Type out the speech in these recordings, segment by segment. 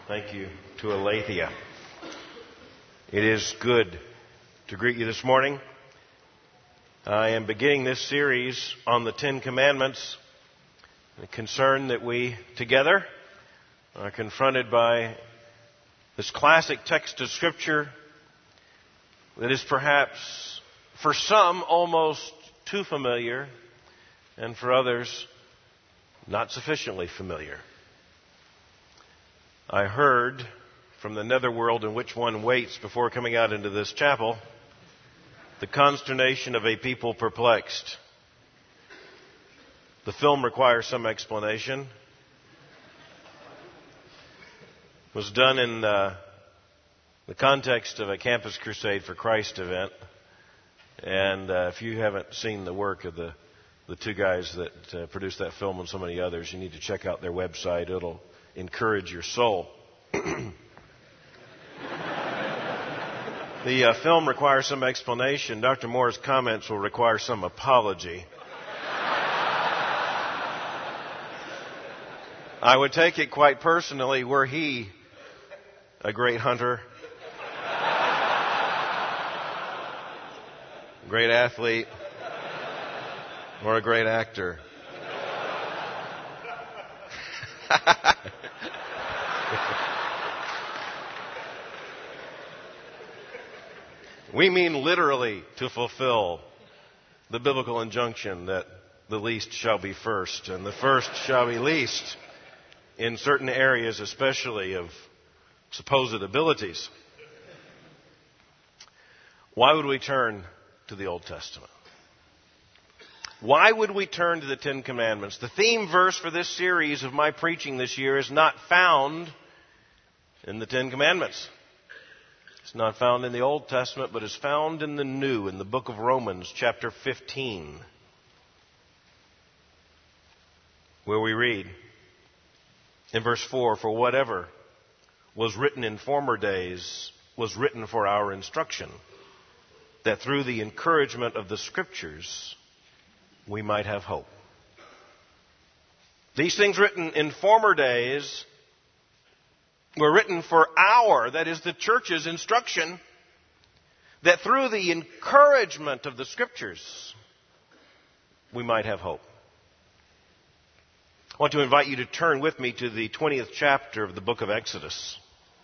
Thank you to Aletheia. It is good to greet you this morning. I am beginning this series on the Ten Commandments, a concern that we together are confronted by this classic text of Scripture that is perhaps for some almost too familiar and for others not sufficiently familiar. I heard from the netherworld in which one waits before coming out into this chapel the consternation of a people perplexed. The film requires some explanation. It was done in the context of a Campus Crusade for Christ event. And if you haven't seen the work of the two guys that produced that film and so many others, you need to check out their website. It'll encourage your soul. The film requires some explanation. Dr. Moore's comments will require some apology. I would take it quite personally were he a great hunter, great athlete, or a great actor. We mean literally to fulfill the biblical injunction that the least shall be first and the first shall be least in certain areas, especially of supposed abilities. Why would we turn to the Old Testament? Why would we turn to the Ten Commandments? The theme verse for this series of my preaching this year is not found in the Ten Commandments. It's not found in the Old Testament, but is found in the New, in the book of Romans, chapter 15, where we read in verse 4, "For whatever was written in former days was written for our instruction, that through the encouragement of the Scriptures we might have hope." These things written in former days were written for our, that is the church's instruction, that through the encouragement of the Scriptures we might have hope. I want to invite you to turn with me to the 20th chapter of the book of Exodus.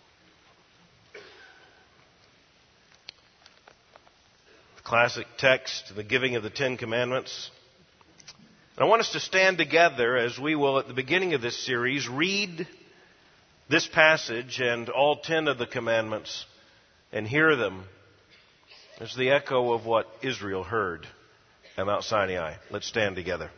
The classic text, the giving of the Ten Commandments. And I want us to stand together as we will, at the beginning of this series, read this passage and all 10 of the commandments and hear them as the echo of what Israel heard at Mount Sinai. Let's stand together.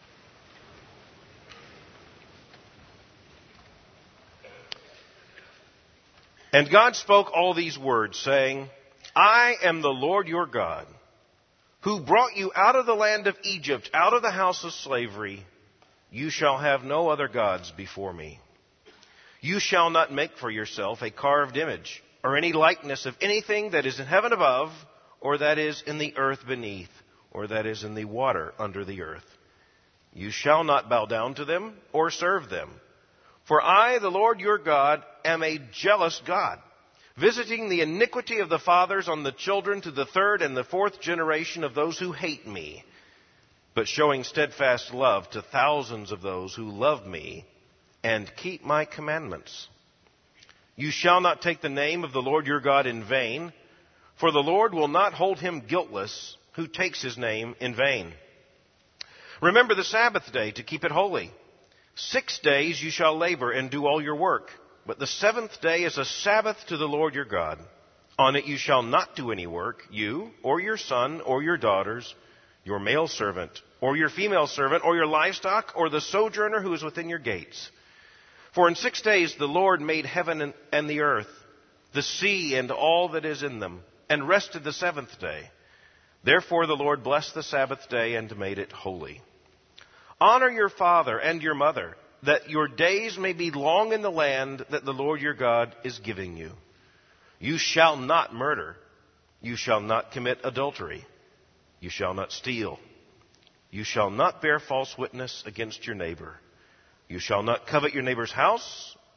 "And God spoke all these words, saying, I am the Lord your God, who brought you out of the land of Egypt, out of the house of slavery. You shall have no other gods before me. You shall not make for yourself a carved image, or any likeness of anything that is in heaven above, or that is in the earth beneath, or that is in the water under the earth. You shall not bow down to them or serve them. For I, the Lord your God, am a jealous God, visiting the iniquity of the fathers on the children to the third and the fourth generation of those who hate me, but showing steadfast love to thousands of those who love me and keep my commandments. You shall not take the name of the Lord your God in vain, for the Lord will not hold him guiltless who takes his name in vain. Remember the Sabbath day to keep it holy. 6 days you shall labor and do all your work, but the seventh day is a Sabbath to the Lord your God. On it you shall not do any work, you or your son or your daughters, your male servant or your female servant or your livestock or the sojourner who is within your gates. For in 6 days the Lord made heaven and the earth, the sea and all that is in them, and rested the seventh day. Therefore the Lord blessed the Sabbath day and made it holy. Honor your father and your mother, that your days may be long in the land that the Lord your God is giving you. You shall not murder. You shall not commit adultery. You shall not steal. You shall not bear false witness against your neighbor. You shall not covet your neighbor's house.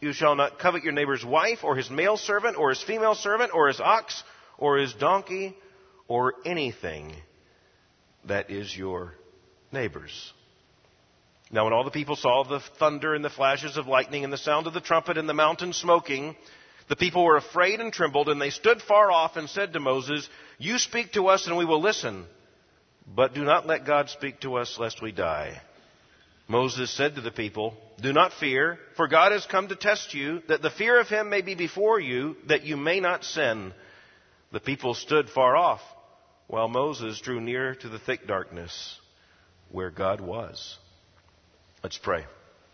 You shall not covet your neighbor's wife, or his male servant, or his female servant, or his ox, or his donkey, or anything that is your neighbor's. Now when all the people saw the thunder and the flashes of lightning and the sound of the trumpet and the mountain smoking, the people were afraid and trembled, and they stood far off and said to Moses, You speak to us and we will listen, but do not let God speak to us lest we die. Moses said to the people, Do not fear, for God has come to test you, that the fear of him may be before you, that you may not sin. The people stood far off, while Moses drew near to the thick darkness where God was. Let's pray.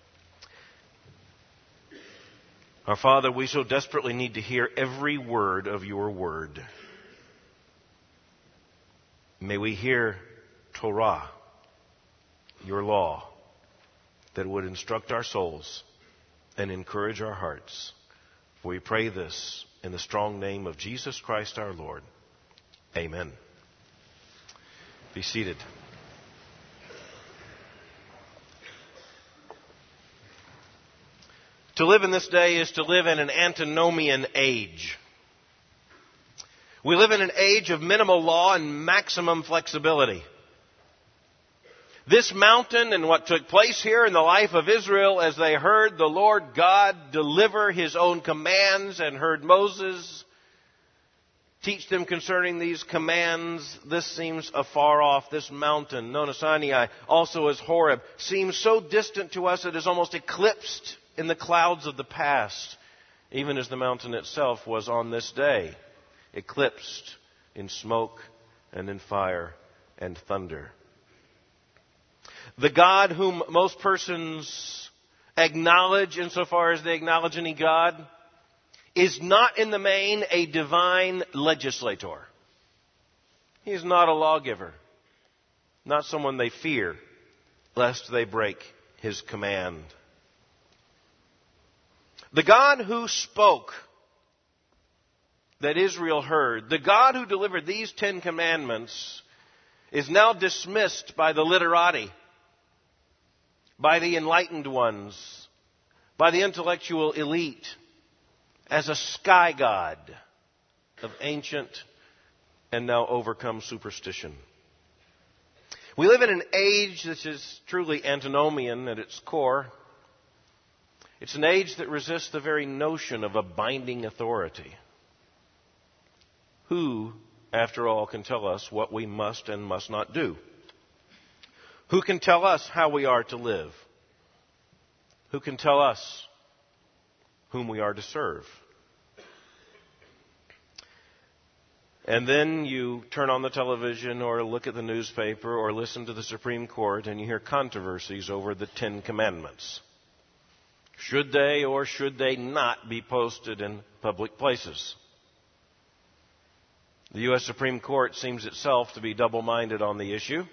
Our Father, we so desperately need to hear every word of your word. May we hear Torah, your law, that would instruct our souls and encourage our hearts. For we pray this in the strong name of Jesus Christ our Lord. Amen. Be seated. To live in this day is to live in an antinomian age. We live in an age of minimal law and maximum flexibility. This mountain and what took place here in the life of Israel as they heard the Lord God deliver his own commands and heard Moses teach them concerning these commands, this seems afar off. This mountain, known as Sinai, also as Horeb, seems so distant to us it is almost eclipsed in the clouds of the past, even as the mountain itself was on this day, eclipsed in smoke and in fire and thunder. The God whom most persons acknowledge insofar as they acknowledge any God is not in the main a divine legislator. He is not a lawgiver, not someone they fear lest they break his command. The God who spoke that Israel heard, the God who delivered these 10 commandments, is now dismissed by the literati, by the enlightened ones, by the intellectual elite, as a sky god of ancient and now overcome superstition. We live in an age that is truly antinomian at its core. It's an age that resists the very notion of a binding authority. Who, after all, can tell us what we must and must not do? Who can tell us how we are to live? Who can tell us whom we are to serve? And then you turn on the television or look at the newspaper or listen to the Supreme Court and you hear controversies over the 10 Commandments. Should they or should they not be posted in public places? The U.S. Supreme Court seems itself to be double-minded on the issue,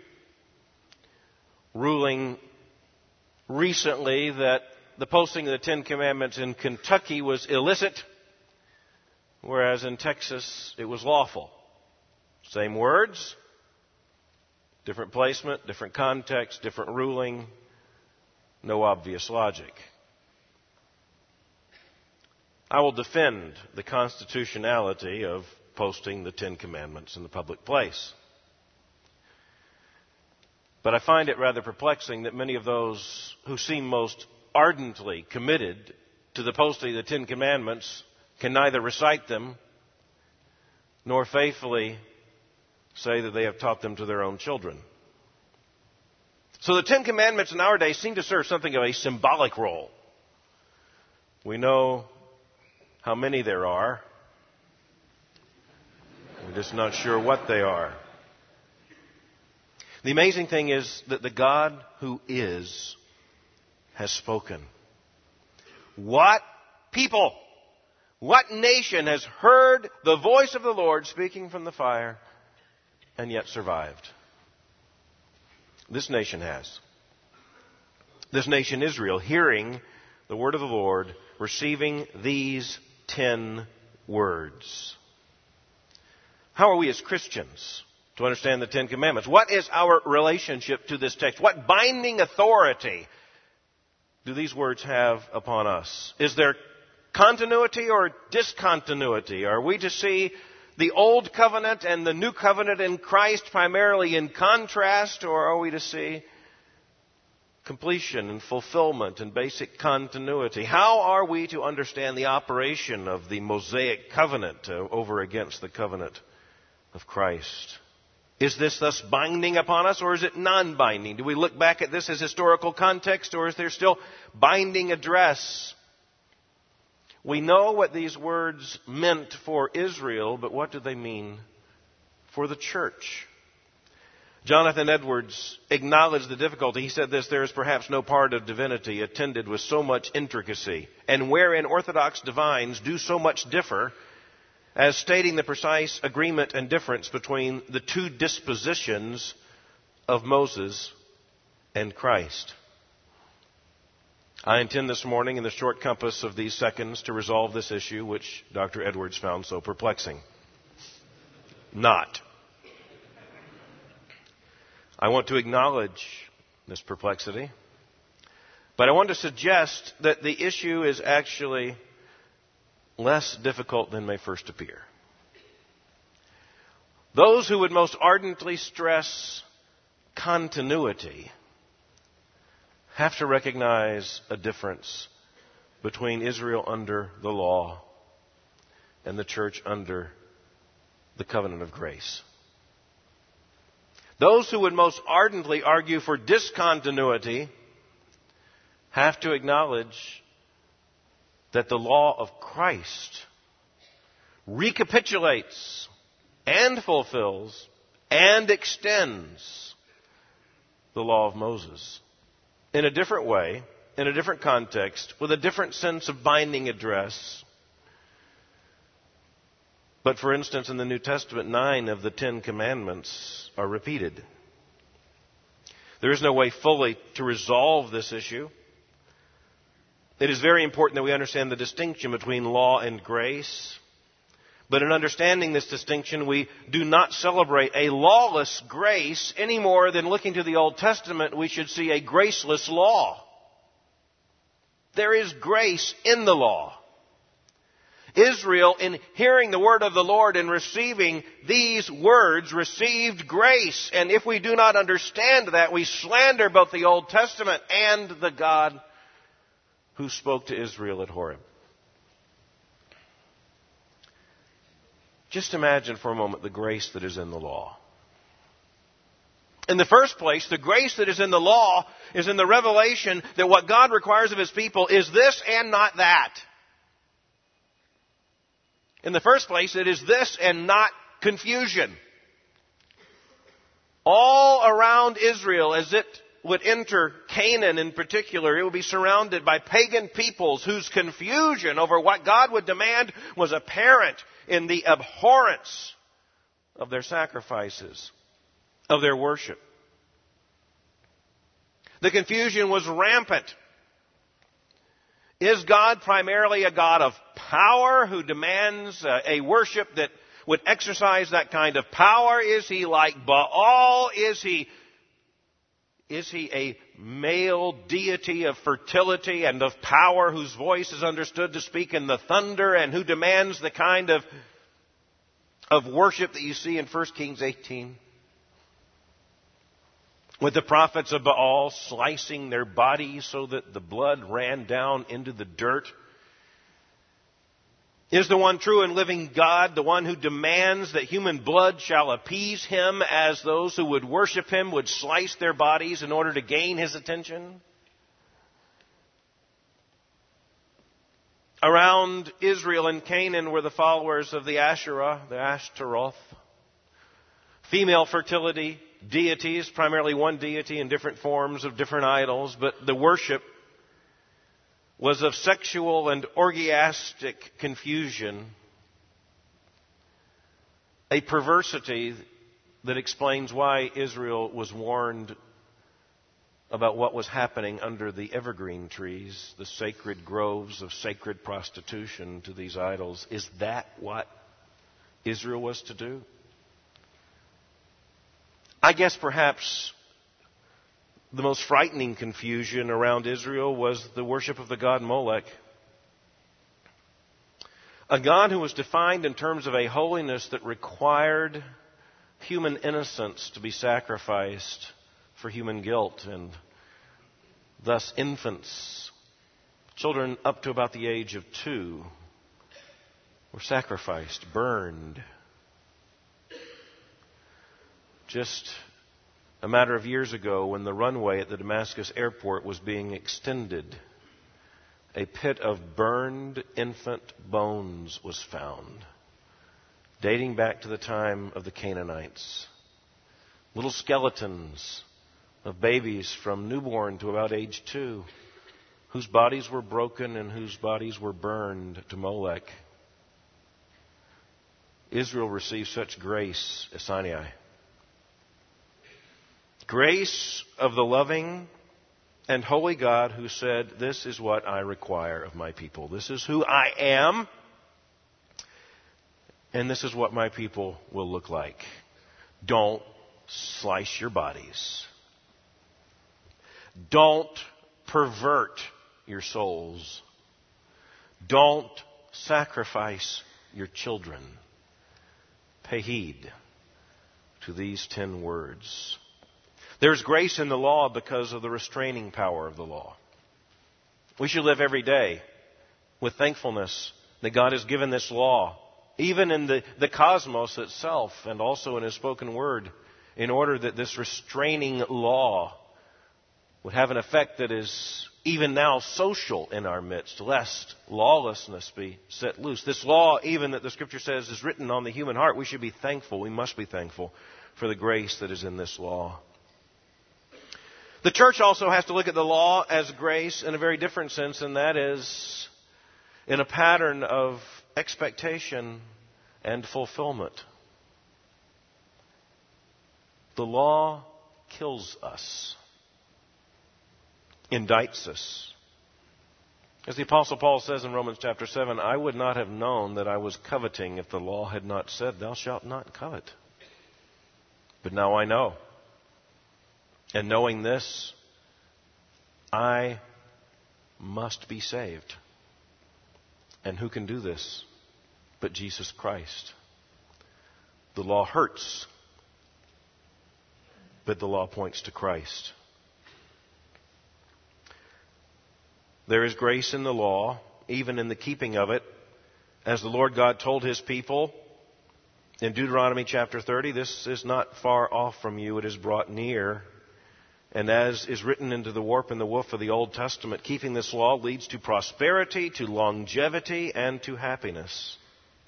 ruling recently that the posting of the 10 Commandments in Kentucky was illicit, whereas in Texas it was lawful. Same words, different placement, different context, different ruling, no obvious logic. I will defend the constitutionality of posting the 10 Commandments in the public place. But I find it rather perplexing that many of those who seem most ardently committed to the posting of the 10 Commandments can neither recite them nor faithfully say that they have taught them to their own children. So the 10 Commandments in our day seem to serve something of a symbolic role. We know how many there are. We're just not sure what they are. The amazing thing is that the God who is has spoken. What people, what nation has heard the voice of the Lord speaking from the fire and yet survived? This nation has. This nation, Israel, hearing the word of the Lord, receiving these 10 words. How are we as Christians to understand the 10 Commandments? What is our relationship to this text? What binding authority do these words have upon us? Is there continuity or discontinuity? Are we to see the Old Covenant and the New Covenant in Christ primarily in contrast, or are we to see completion and fulfillment and basic continuity? How are we to understand the operation of the Mosaic covenant over against the covenant of Christ? Is this thus binding upon us, or is it non-binding? Do we look back at this as historical context, or is there still binding address? We know what these words meant for Israel, but what do they mean for the church? Jonathan Edwards acknowledged the difficulty. He said this: there is perhaps no part of divinity attended with so much intricacy, and wherein Orthodox divines do so much differ, as stating the precise agreement and difference between the two dispositions of Moses and Christ. I intend this morning, in the short compass of these seconds, to resolve this issue which Dr. Edwards found so perplexing. Not. I want to acknowledge this perplexity, but I want to suggest that the issue is actually less difficult than may first appear. Those who would most ardently stress continuity have to recognize a difference between Israel under the law and the church under the covenant of grace. Those who would most ardently argue for discontinuity have to acknowledge that the law of Christ recapitulates and fulfills and extends the law of Moses in a different way, in a different context, with a different sense of binding address. But for instance, in the New Testament, 9 of the 10 commandments are repeated. There is no way fully to resolve this issue. It is very important that we understand the distinction between law and grace. But in understanding this distinction, we do not celebrate a lawless grace any more than, looking to the Old Testament, we should see a graceless law. There is grace in the law. Israel, in hearing the word of the Lord and receiving these words, received grace. And if we do not understand that, we slander both the Old Testament and the God who spoke to Israel at Horeb. Just imagine for a moment the grace that is in the law. In the first place, the grace that is in the law is in the revelation that what God requires of His people is this and not that. In the first place, it is this and not confusion. All around Israel, as it would enter Canaan in particular, it would be surrounded by pagan peoples whose confusion over what God would demand was apparent in the abhorrence of their sacrifices, of their worship. The confusion was rampant. Is God primarily a God of power who demands a worship that would exercise that kind of power? Is He like Baal? Is He a male deity of fertility and of power whose voice is understood to speak in the thunder, and who demands the kind of worship that you see in 1 Kings 18? With the prophets of Baal slicing their bodies so that the blood ran down into the dirt? Is the one true and living God the one who demands that human blood shall appease Him, as those who would worship Him would slice their bodies in order to gain His attention? Around Israel and Canaan were the followers of the Asherah, the Ashtaroth. Female fertility deities, primarily one deity in different forms of different idols, but the worship was of sexual and orgiastic confusion, a perversity that explains why Israel was warned about what was happening under the evergreen trees, the sacred groves of sacred prostitution to these idols. Is that what Israel was to do? I guess perhaps the most frightening confusion around Israel was the worship of the god Molech. A God who was defined in terms of a holiness that required human innocence to be sacrificed for human guilt, and thus infants, children up to about the age of 2, were sacrificed, burned. Just a matter of years ago, when the runway at the Damascus airport was being extended, a pit of burned infant bones was found, dating back to the time of the Canaanites. Little skeletons of babies from newborn to about age 2, whose bodies were broken and whose bodies were burned to Molech. Israel received such grace at Sinai. Grace of the loving and holy God who said, "This is what I require of my people. This is who I am, and this is what my people will look like. Don't slice your bodies. Don't pervert your souls. Don't sacrifice your children." Pay heed to these 10 words. There's grace in the law because of the restraining power of the law. We should live every day with thankfulness that God has given this law, even in the cosmos itself and also in His spoken word, in order that this restraining law would have an effect that is even now social in our midst, lest lawlessness be set loose. This law, even that the Scripture says is written on the human heart, we should be thankful, we must be thankful for the grace that is in this law. The church also has to look at the law as grace in a very different sense, and that is in a pattern of expectation and fulfillment. The law kills us, indicts us. As the Apostle Paul says in Romans chapter 7, "I would not have known that I was coveting if the law had not said, 'Thou shalt not covet.' But now I know. And knowing this, I must be saved. And who can do this but Jesus Christ?" The law hurts, but the law points to Christ. There is grace in the law, even in the keeping of it. As the Lord God told His people in Deuteronomy chapter 30, "This is not far off from you, it is brought near." And as is written into the warp and the woof of the Old Testament, keeping this law leads to prosperity, to longevity, and to happiness.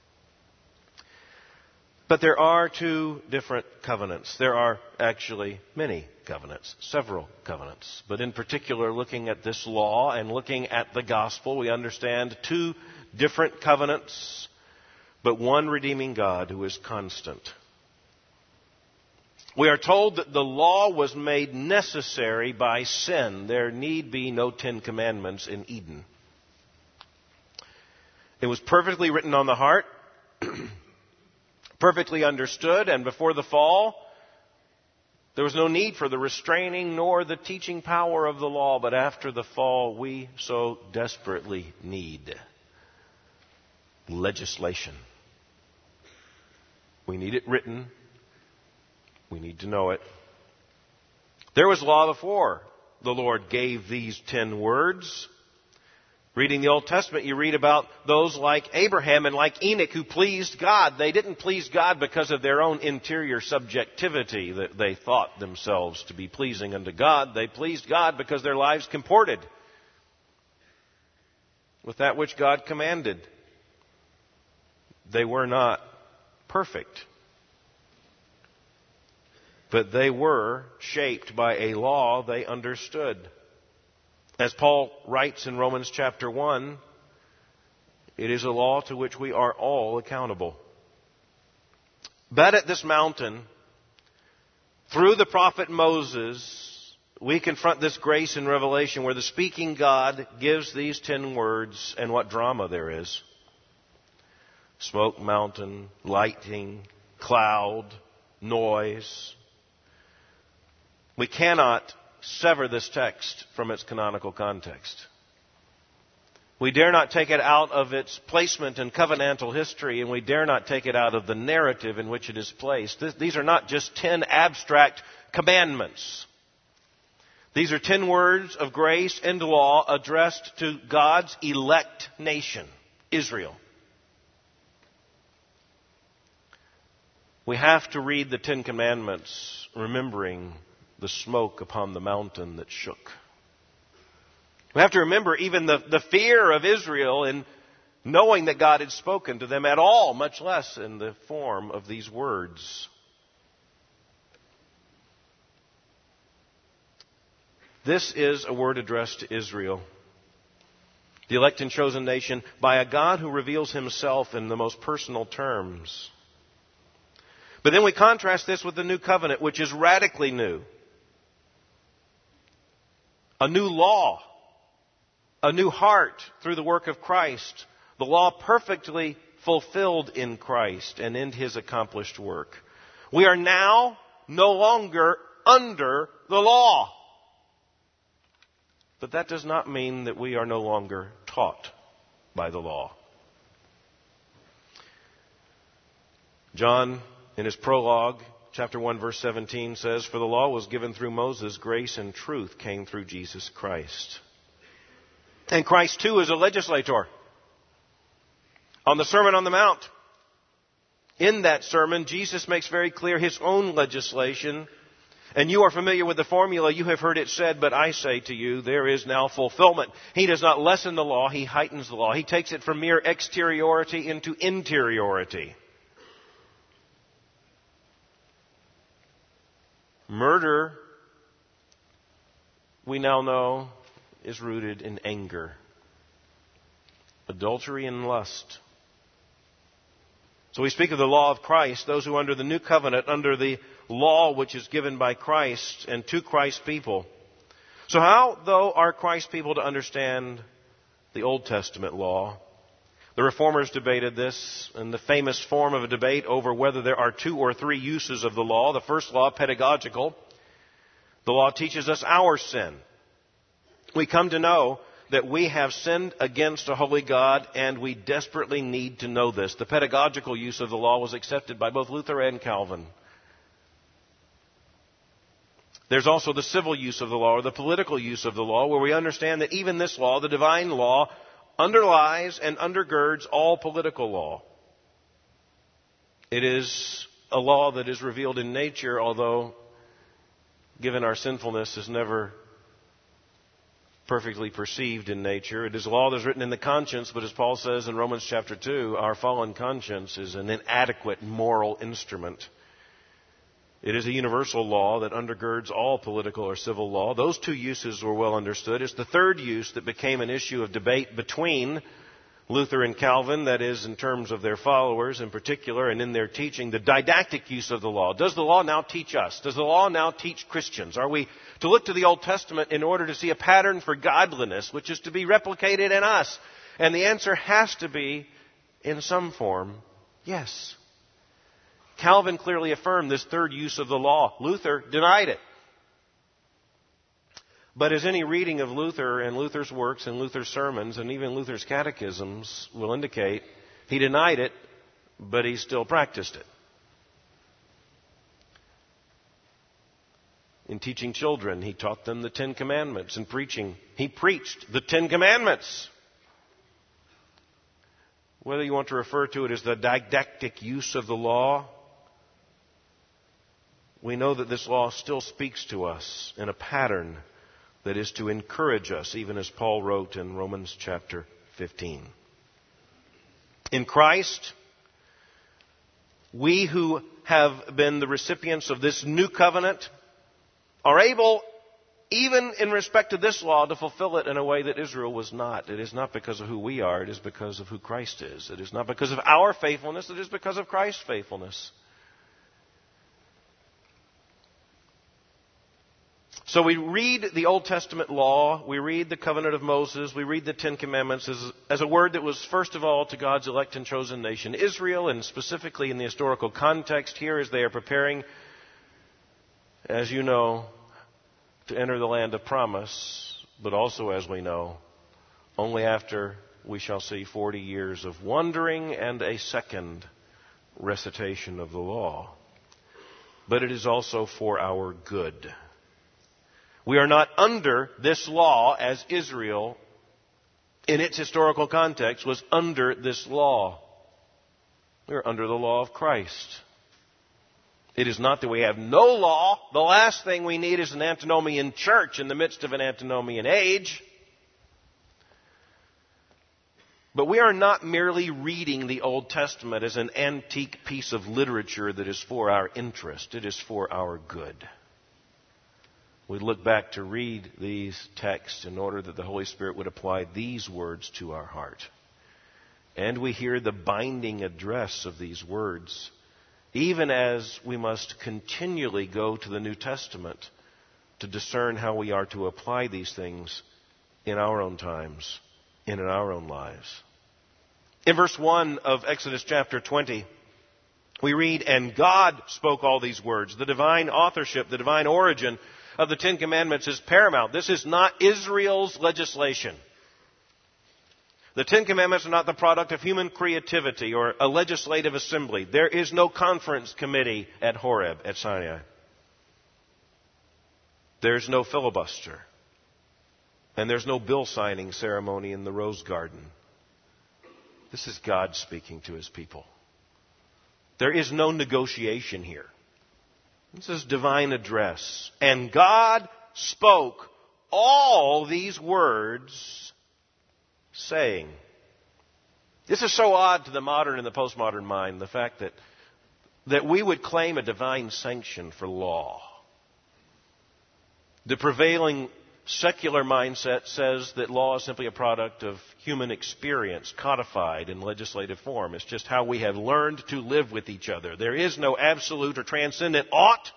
But there are 2 different covenants. There are actually many covenants, several covenants. But in particular, looking at this law and looking at the gospel, we understand 2 different covenants, but one redeeming God who is constant. We are told that the law was made necessary by sin. There need be no 10 commandments in Eden. It was perfectly written on the heart, perfectly understood, and before the fall, there was no need for the restraining nor the teaching power of the law. But after the fall, we so desperately need legislation. We need it written. We need to know it. There was law before the Lord gave these 10 words. Reading the Old Testament, you read about those like Abraham and like Enoch who pleased God. They didn't please God because of their own interior subjectivity, that they thought themselves to be pleasing unto God. They pleased God because their lives comported with that which God commanded. They were not perfect, but they were shaped by a law they understood. As Paul writes in Romans chapter 1, it is a law to which we are all accountable. But at this mountain, through the prophet Moses, we confront this grace in Revelation where the speaking God gives these 10 words, and what drama there is. Smoke, mountain, lightning, cloud, noise. We cannot sever this text from its canonical context. We dare not take it out of its placement in covenantal history, and we dare not take it out of the narrative in which it is placed. These are not just 10 abstract commandments. These are 10 words of grace and law addressed to God's elect nation, Israel. We have to read the 10 Commandments remembering the smoke upon the mountain that shook. We have to remember even the fear of Israel in knowing that God had spoken to them at all, much less in the form of these words. This is a word addressed to Israel, the elect and chosen nation, by a God who reveals himself in the most personal terms. But then we contrast this with the new covenant, which is radically new. A new law, a new heart through the work of Christ, the law perfectly fulfilled in Christ and in His accomplished work. We are now no longer under the law. But that does not mean that we are no longer taught by the law. John, in his prologue, chapter 1, verse 17 says, "For the law was given through Moses, grace and truth came through Jesus Christ." And Christ, too, is a legislator. On the Sermon on the Mount, in that sermon, Jesus makes very clear His own legislation. And you are familiar with the formula. You have heard it said, but I say to you, there is now fulfillment. He does not lessen the law. He heightens the law. He takes it from mere exteriority into interiority. Murder, we now know, is rooted in anger. Adultery and lust. So we speak of the law of Christ, those who are under the new covenant, under the law which is given by Christ and to Christ's people. So how, though, are Christ's people to understand the Old Testament law? The Reformers debated this in the famous form of a debate over whether there are 2 or 3 uses of the law. The first law, pedagogical. The law teaches us our sin. We come to know that we have sinned against a holy God, and we desperately need to know this. The pedagogical use of the law was accepted by both Luther and Calvin. There's also the civil use of the law, or the political use of the law, where we understand that even this law, the divine law, underlies and undergirds all political law. It is a law that is revealed in nature, although, given our sinfulness, is never perfectly perceived in nature. It is a law that is written in the conscience, but as Paul says in Romans chapter 2, our fallen conscience is an inadequate moral instrument. It is a universal law that undergirds all political or civil law. Those 2 uses were well understood. It's the third use that became an issue of debate between Luther and Calvin, that is, in terms of their followers in particular and in their teaching, the didactic use of the law. Does the law now teach us? Does the law now teach Christians? Are we to look to the Old Testament in order to see a pattern for godliness, which is to be replicated in us? And the answer has to be, in some form, yes. Calvin clearly affirmed this third use of the law. Luther denied it. But as any reading of Luther and Luther's works and Luther's sermons and even Luther's catechisms will indicate, he denied it, but he still practiced it. In teaching children, he taught them the 10 Commandments. In preaching, he preached the 10 Commandments. Whether you want to refer to it as the didactic use of the law, we know that this law still speaks to us in a pattern that is to encourage us, even as Paul wrote in Romans chapter 15. In Christ, we who have been the recipients of this new covenant are able, even in respect to this law, to fulfill it in a way that Israel was not. It is not because of who we are, it is because of who Christ is. It is not because of our faithfulness, it is because of Christ's faithfulness. So we read the Old Testament law, we read the covenant of Moses, we read the 10 Commandments as a word that was first of all to God's elect and chosen nation, Israel, and specifically in the historical context here as they are preparing, as you know, to enter the land of promise, but also, as we know, only after we shall see 40 years of wandering and a second recitation of the law. But it is also for our good. We are not under this law as Israel, in its historical context, was under this law. We are under the law of Christ. It is not that we have no law. The last thing we need is an antinomian church in the midst of an antinomian age. But we are not merely reading the Old Testament as an antique piece of literature that is for our interest. It is for our good. We look back to read these texts in order that the Holy Spirit would apply these words to our heart. And we hear the binding address of these words, even as we must continually go to the New Testament to discern how we are to apply these things in our own times, in our own lives. In verse 1 of Exodus chapter 20, we read, "And God spoke all these words." The divine authorship, the divine origin of the Ten Commandments is paramount. This is not Israel's legislation. The Ten Commandments are not the product of human creativity or a legislative assembly. There is no conference committee at Horeb, at Sinai. There's no filibuster. And there's no bill signing ceremony in the Rose Garden. This is God speaking to His people. There is no negotiation here. This is divine address. And God spoke all these words, saying. This is so odd to the modern and the postmodern mind, the fact that we would claim a divine sanction for law. The prevailing secular mindset says that law is simply a product of human experience codified in legislative form. It's just how we have learned to live with each other. There is no absolute or transcendent ought.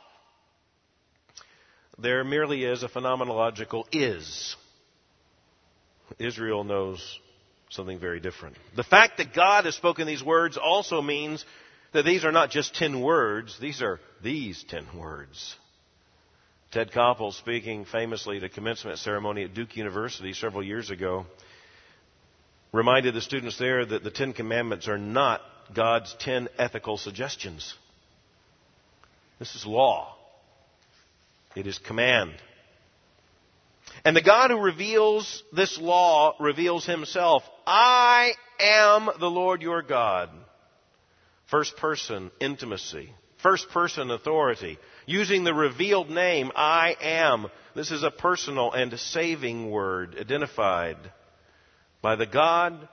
There merely is a phenomenological is. Israel knows something very different. The fact that God has spoken these words also means that these are not just 10 words. These are these 10 words. Ted Koppel, speaking famously at a commencement ceremony at Duke University several years ago, reminded the students there that the 10 Commandments are not God's 10 ethical suggestions. This is law. It is command. And the God who reveals this law reveals Himself. I am the Lord your God. First person intimacy. First person authority. Using the revealed name, I am. This is a personal and saving word identified by the God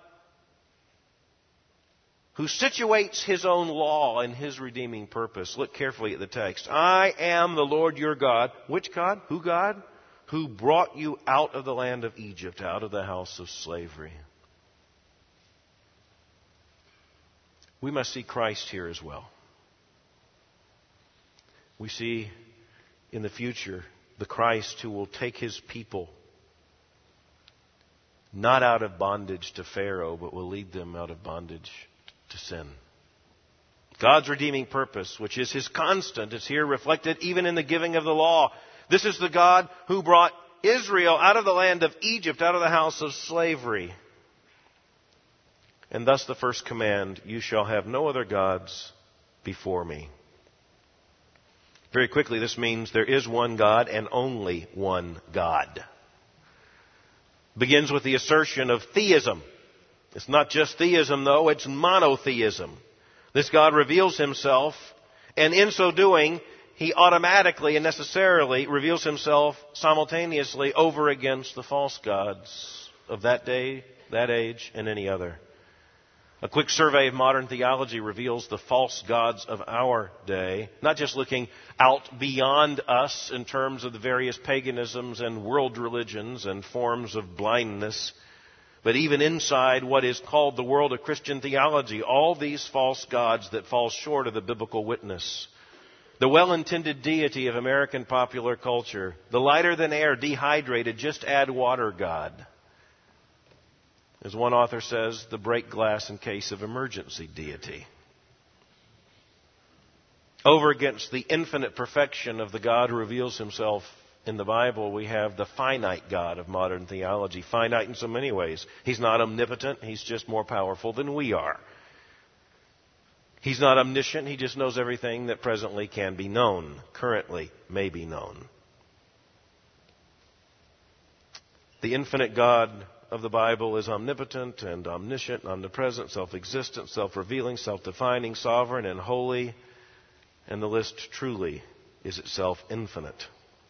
who situates His own law and His redeeming purpose. Look carefully at the text. I am the Lord your God. Which God? Who God? Who brought you out of the land of Egypt, out of the house of slavery. We must see Christ here as well. We see in the future the Christ who will take His people not out of bondage to Pharaoh, but will lead them out of bondage to sin. God's redeeming purpose, which is His constant, is here reflected even in the giving of the law. This is the God who brought Israel out of the land of Egypt, out of the house of slavery. And thus the first command, you shall have no other gods before me. Very quickly, this means there is one God and only one God. Begins with the assertion of theism. It's not just theism, though, it's monotheism. This God reveals Himself, and in so doing, He automatically and necessarily reveals Himself simultaneously over against the false gods of that day, that age, and any other. A quick survey of modern theology reveals the false gods of our day, not just looking out beyond us in terms of the various paganisms and world religions and forms of blindness, but even inside what is called the world of Christian theology, all these false gods that fall short of the biblical witness. The well-intended deity of American popular culture, the lighter-than-air, dehydrated, just-add-water God. As one author says, the break glass in case of emergency deity. Over against the infinite perfection of the God who reveals Himself in the Bible, we have the finite God of modern theology. Finite in so many ways. He's not omnipotent. He's just more powerful than we are. He's not omniscient. He just knows everything that presently can be known, currently may be known. The infinite God of the Bible is omnipotent and omniscient, omnipresent, self-existent, self-revealing, self-defining, sovereign, and holy. And the list truly is itself infinite.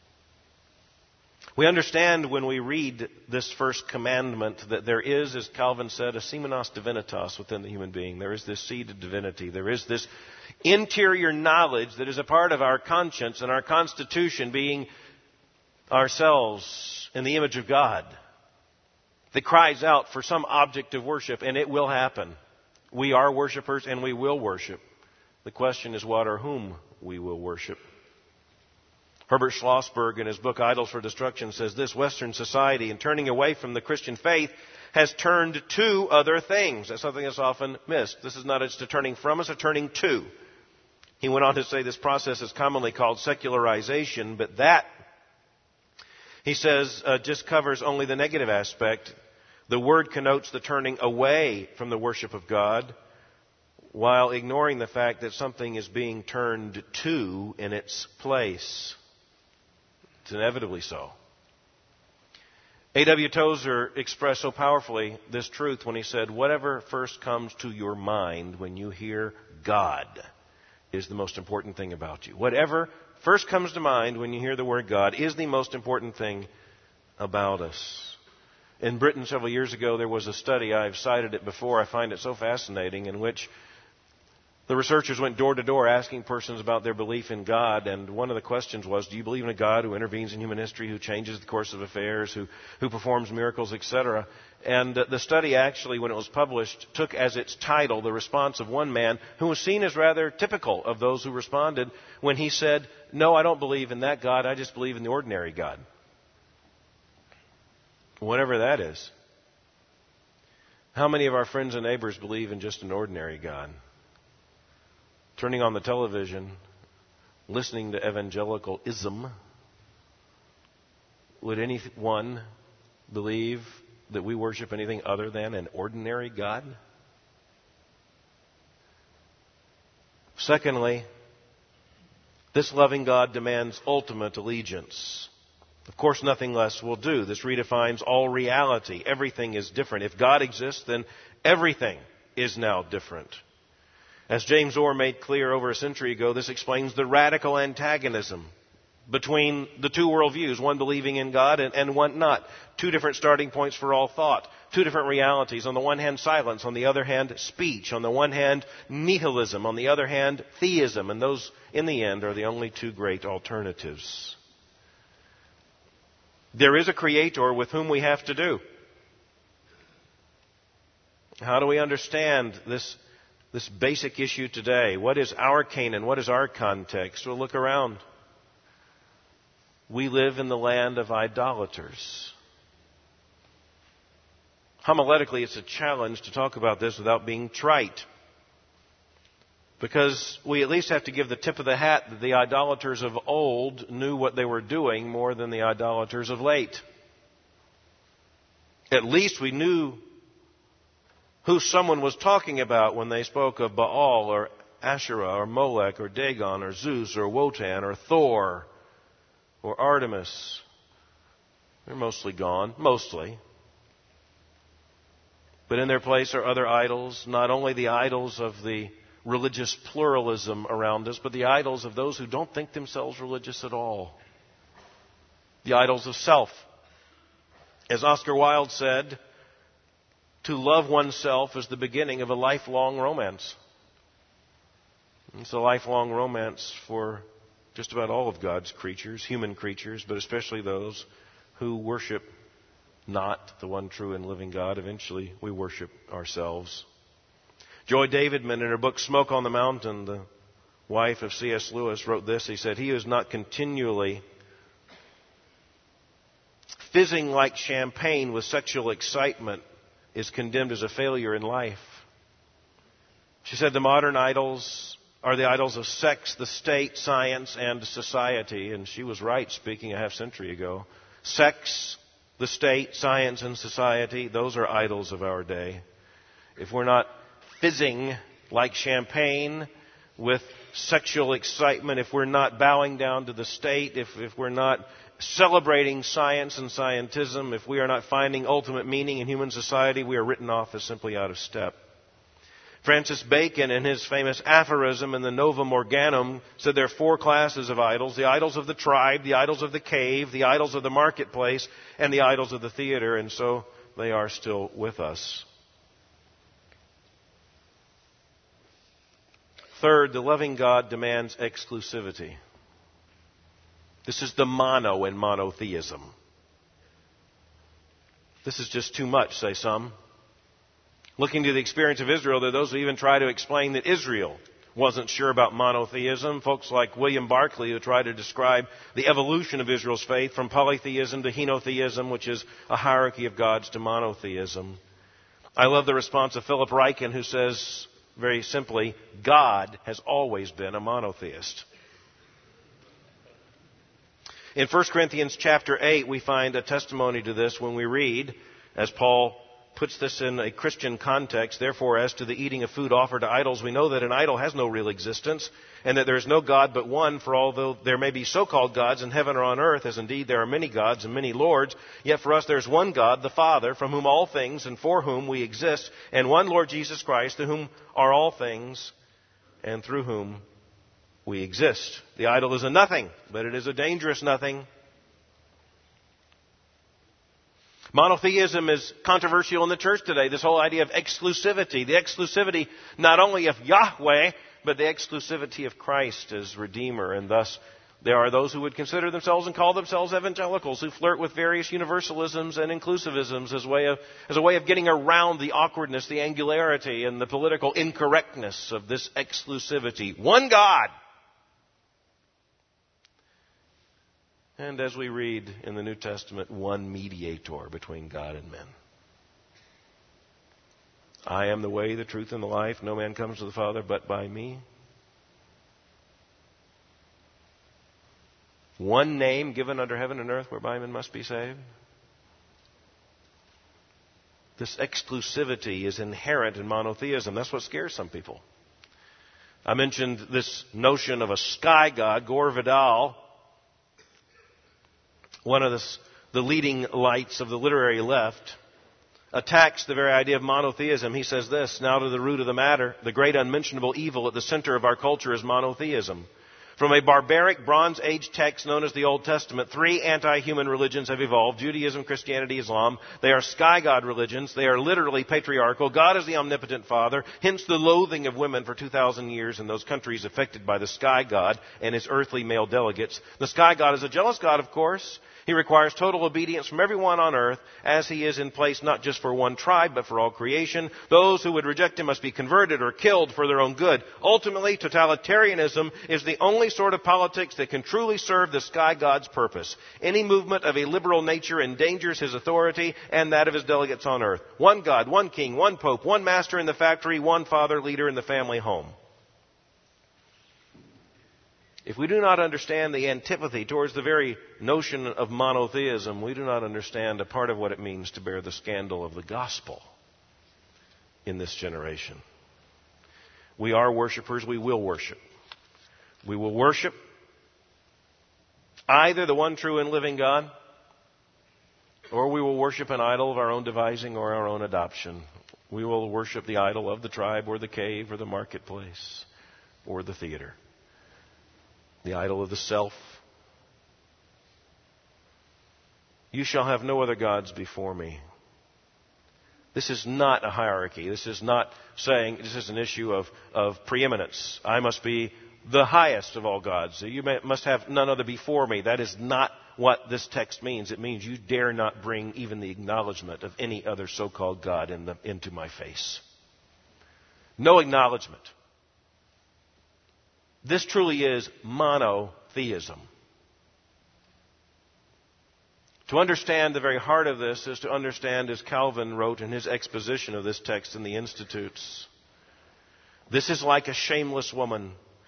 We understand when we read this first commandment that there is, as Calvin said, a semenos divinitas within the human being. There is this seed of divinity. There is this interior knowledge that is a part of our conscience and our constitution, being ourselves in the image of God, that cries out for some object of worship, and it will happen. We are worshipers and we will worship. The question is what or whom we will worship. Herbert Schlossberg, in his book Idols for Destruction, says this: Western society, in turning away from the Christian faith, has turned to other things. That's something that's often missed. This is not just a turning from, it's a turning to. He went on to say this process is commonly called secularization, but that, he says, just covers only the negative aspect. The word connotes the turning away from the worship of God, while ignoring the fact that something is being turned to in its place. It's inevitably so. A.W. Tozer expressed so powerfully this truth when he said, whatever first comes to your mind when you hear God is the most important thing about you. Whatever first comes to mind when you hear the word God is the most important thing about us. In Britain several years ago, there was a study, I've cited it before, I find it so fascinating, in which the researchers went door to door asking persons about their belief in God, and one of the questions was, do you believe in a God who intervenes in human history, who changes the course of affairs, who performs miracles, etc.? And the study actually, when it was published, took as its title the response of one man who was seen as rather typical of those who responded when he said, no, I don't believe in that God, I just believe in the ordinary God. Whatever that is. How many of our friends and neighbors believe in just an ordinary God? Turning on the television, listening to evangelicalism, would anyone believe that we worship anything other than an ordinary God? Secondly, this loving God demands ultimate allegiance. Of course, nothing less will do. This redefines all reality. Everything is different. If God exists, then everything is now different. As James Orr made clear over a century ago, this explains the radical antagonism between the two worldviews, one believing in God and one not. Two different starting points for all thought. Two different realities. On the one hand, silence. On the other hand, speech. On the one hand, nihilism. On the other hand, theism. And those, in the end, are the only two great alternatives. There is a Creator with whom we have to do. How do we understand this basic issue today? What is our Canaan? What is our context? Well, look around. We live in the land of idolaters. Homiletically, it's a challenge to talk about this without being trite. Because we at least have to give the tip of the hat that the idolaters of old knew what they were doing more than the idolaters of late. At least we knew who someone was talking about when they spoke of Baal or Asherah or Molech or Dagon or Zeus or Wotan or Thor or Artemis. They're mostly gone, mostly. But in their place are other idols, not only the idols of the religious pluralism around us, but the idols of those who don't think themselves religious at all. The idols of self. As Oscar Wilde said, to love oneself is the beginning of a lifelong romance. It's a lifelong romance for just about all of God's creatures, human creatures, but especially those who worship not the one true and living God. Eventually, we worship ourselves. Joy Davidman, in her book Smoke on the Mountain, the wife of C.S. Lewis, wrote this. He said, he who is not continually fizzing like champagne with sexual excitement is condemned as a failure in life. She said the modern idols are the idols of sex, the state, science, and society. And she was right, speaking a half-century ago. Sex, the state, science, and society, those are idols of our day. If we're not fizzing like champagne with sexual excitement, if we're not bowing down to the state, if we're not celebrating science and scientism, if we are not finding ultimate meaning in human society, we are written off as simply out of step. Francis Bacon, in his famous aphorism in the Novum Organum, said there are 4 classes of idols: the idols of the tribe, the idols of the cave, the idols of the marketplace, and the idols of the theater. And so they are still with us. Third, the loving God demands exclusivity. This is the mono in monotheism. This is just too much, say some. Looking to the experience of Israel, there are those who even try to explain that Israel wasn't sure about monotheism. Folks like William Barclay, who try to describe the evolution of Israel's faith from polytheism to henotheism, which is a hierarchy of gods, to monotheism. I love the response of Philip Ryken, who says very simply, God has always been a monotheist. In 1 Corinthians chapter 8, we find a testimony to this when we read, as Paul puts this in a Christian context, therefore, as to the eating of food offered to idols, we know that an idol has no real existence, and that there is no God but one, for although there may be so-called gods in heaven or on earth, as indeed there are many gods and many lords, yet for us there is one God, the Father, from whom all things and for whom we exist, and one Lord Jesus Christ, to whom are all things and through whom we exist. The idol is a nothing, but it is a dangerous nothing. Monotheism is controversial in the church today. This whole idea of exclusivity. The exclusivity not only of Yahweh, but the exclusivity of Christ as Redeemer. And thus, there are those who would consider themselves and call themselves evangelicals who flirt with various universalisms and inclusivisms as a way of getting around the awkwardness, the angularity, and the political incorrectness of this exclusivity. One God. And as we read in the New Testament, one mediator between God and men. I am the way, the truth, and the life. No man comes to the Father but by me. One name given under heaven and earth whereby men must be saved. This exclusivity is inherent in monotheism. That's what scares some people. I mentioned this notion of a sky god, Gore Vidal, one of the leading lights of the literary left, attacks the very idea of monotheism. He says this: now to the root of the matter, the great unmentionable evil at the center of our culture is monotheism. From a barbaric Bronze Age text known as the Old Testament, 3 anti-human religions have evolved: Judaism, Christianity, Islam. They are sky god religions. They are literally patriarchal. God is the omnipotent Father, hence the loathing of women for 2,000 years in those countries affected by the sky god and his earthly male delegates. The sky god is a jealous God, of course. He requires total obedience from everyone on earth, as he is in place not just for one tribe, but for all creation. Those who would reject him must be converted or killed for their own good. Ultimately, totalitarianism is the only sort of politics that can truly serve the sky god's purpose. Any movement of a liberal nature endangers his authority and that of his delegates on earth. One God, one king, one pope, one master in the factory, one father leader in the family home. If we do not understand the antipathy towards the very notion of monotheism, we do not understand a part of what it means to bear the scandal of the gospel in this generation. We are worshipers. We will worship. We will worship either the one true and living God, or we will worship an idol of our own devising or our own adoption. We will worship the idol of the tribe or the cave or the marketplace or the theater. The idol of the self. You shall have no other gods before me. This is not a hierarchy. This is not saying this is an issue of preeminence. I must be the highest of all gods. You must have none other before me. That is not what this text means. It means you dare not bring even the acknowledgement of any other so-called God into my face. No acknowledgement. This truly is monotheism. To understand the very heart of this is to understand, as Calvin wrote in his exposition of this text in the Institutes, this is like a shameless woman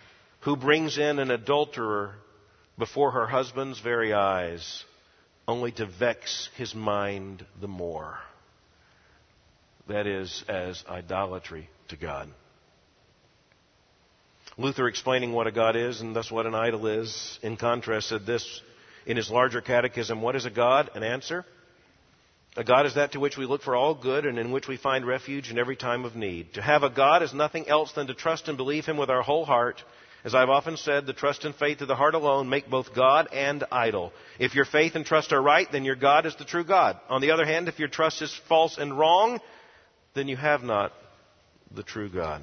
who brings in an adulterer before her husband's very eyes, only to vex his mind the more. That is, as idolatry to God. Luther, explaining what a God is and thus what an idol is, in contrast, said this in his larger catechism: what is a God? An answer: a God is that to which we look for all good and in which we find refuge in every time of need. To have a God is nothing else than to trust and believe Him with our whole heart. As I've often said, the trust and faith of the heart alone make both God and idol. If your faith and trust are right, then your God is the true God. On the other hand, if your trust is false and wrong, then you have not the true God.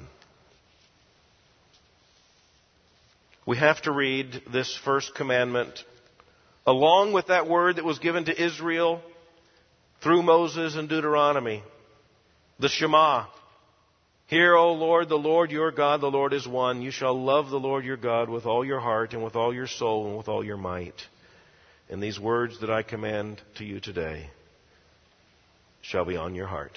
We have to read this first commandment along with that word that was given to Israel through Moses in Deuteronomy, the Shema. Hear, O Lord, the Lord your God, the Lord is one. You shall love the Lord your God with all your heart and with all your soul and with all your might. And these words that I command to you today shall be on your heart.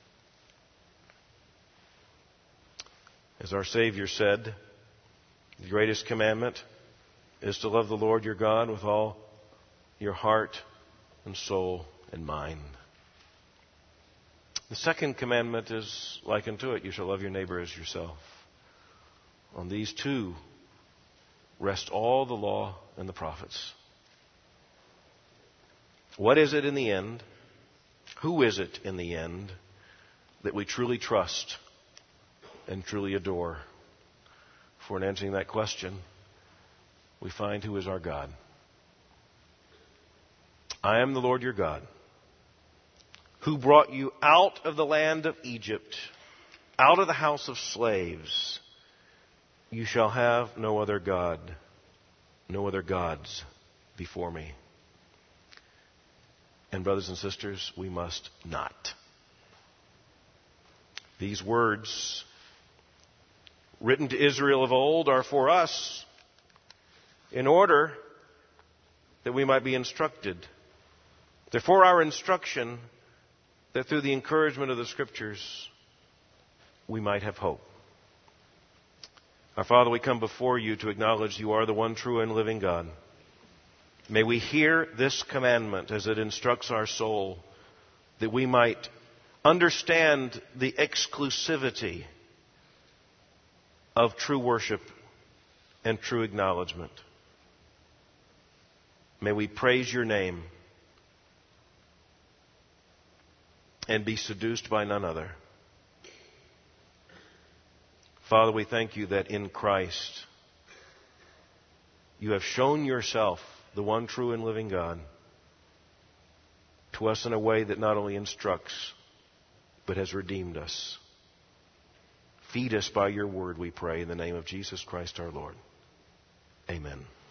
As our Savior said, the greatest commandment is to love the Lord your God with all your heart and soul and mind. The second commandment is like unto it: you shall love your neighbor as yourself. On these two rest all the law and the prophets. What is it in the end? Who is it in the end that we truly trust and truly adore? For in answering that question, we find who is our God. I am the Lord your God, who brought you out of the land of Egypt, out of the house of slaves. You shall have no other God, no other gods before me. And brothers and sisters, we must not. These words, written to Israel of old, are for us in order that we might be instructed. They're for our instruction, that through the encouragement of the Scriptures we might have hope. Our Father, we come before you to acknowledge you are the one true and living God. May we hear this commandment as it instructs our soul, that we might understand the exclusivity of true worship and true acknowledgement. May we praise your name and be seduced by none other. Father, we thank you that in Christ you have shown yourself, the one true and living God, to us in a way that not only instructs, but has redeemed us. Feed us by your word, we pray, in the name of Jesus Christ our Lord. Amen.